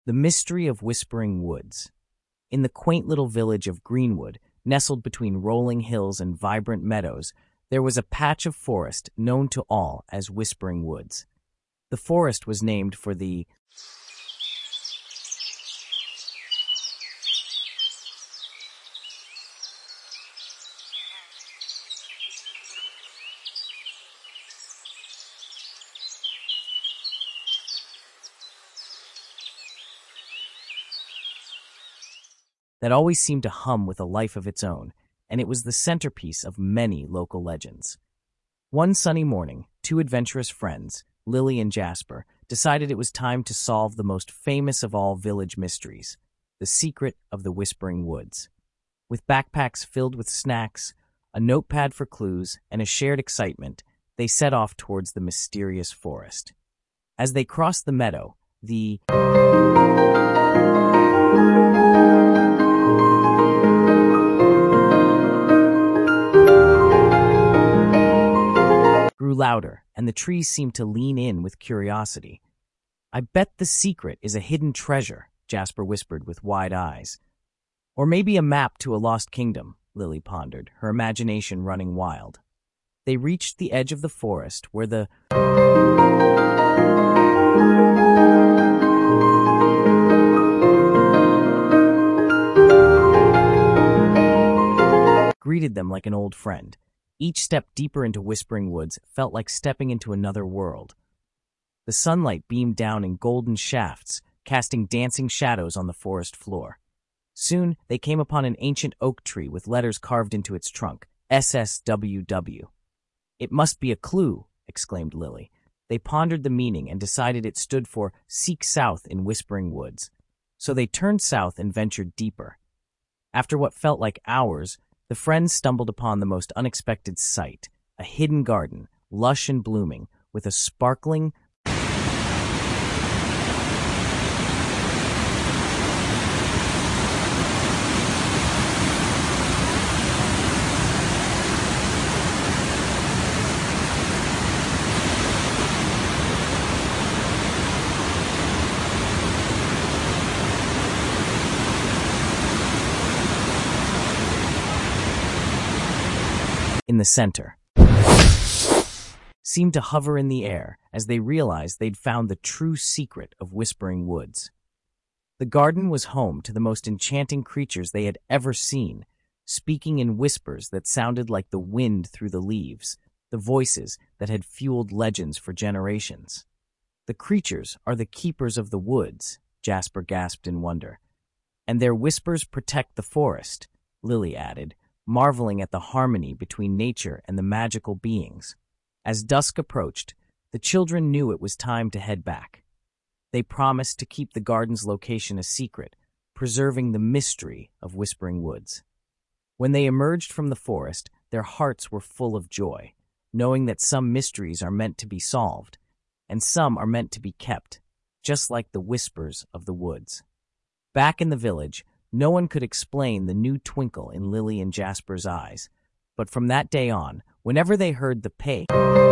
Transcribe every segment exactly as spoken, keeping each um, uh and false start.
The Mystery of Whispering Woods. In the quaint little village of Greenwood, nestled between rolling hills and vibrant meadows, there was a patch of forest known to all as Whispering Woods. The forest was named for the that always seemed to hum with a life of its own, and it was the centerpiece of many local legends. One sunny morning, two adventurous friends, Lily and Jasper, decided it was time to solve the most famous of all village mysteries, the secret of the Whispering Woods. With backpacks filled with snacks, a notepad for clues, and a shared excitement, they set off towards the mysterious forest. As they crossed the meadow, the grew louder, and the trees seemed to lean in with curiosity. "I bet the secret is a hidden treasure," Jasper whispered with wide eyes. "Or maybe a map to a lost kingdom," Lily pondered, her imagination running wild. They reached the edge of the forest where the greeted them like an old friend. Each step deeper into Whispering Woods felt like stepping into another world. The sunlight beamed down in golden shafts, casting dancing shadows on the forest floor. Soon, they came upon an ancient oak tree with letters carved into its trunk, S S W W. "It must be a clue," exclaimed Lily. They pondered the meaning and decided it stood for Seek South in Whispering Woods. So they turned south and ventured deeper. After what felt like hours, the friends stumbled upon the most unexpected sight, a hidden garden, lush and blooming, with a sparkling in the center seemed to hover in the air as they realized they'd found the true secret of Whispering Woods. The garden was home to the most enchanting creatures they had ever seen, speaking in whispers that sounded like the wind through the leaves, the voices that had fueled legends for generations. "The creatures are the keepers of the woods," Jasper gasped in wonder. "And their whispers protect the forest," Lily added, marveling at the harmony between nature and the magical beings. As dusk approached, the children knew it was time to head back. They promised to keep the garden's location a secret, preserving the mystery of Whispering Woods. When they emerged from the forest, their hearts were full of joy, knowing that some mysteries are meant to be solved, and some are meant to be kept, just like the whispers of the woods. Back in the village, no one could explain the new twinkle in Lily and Jasper's eyes, but from that day on, whenever they heard the pay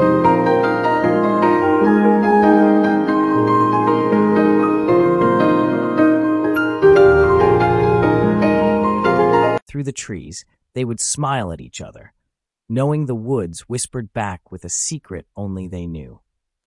through the trees, they would smile at each other, knowing the woods whispered back with a secret only they knew.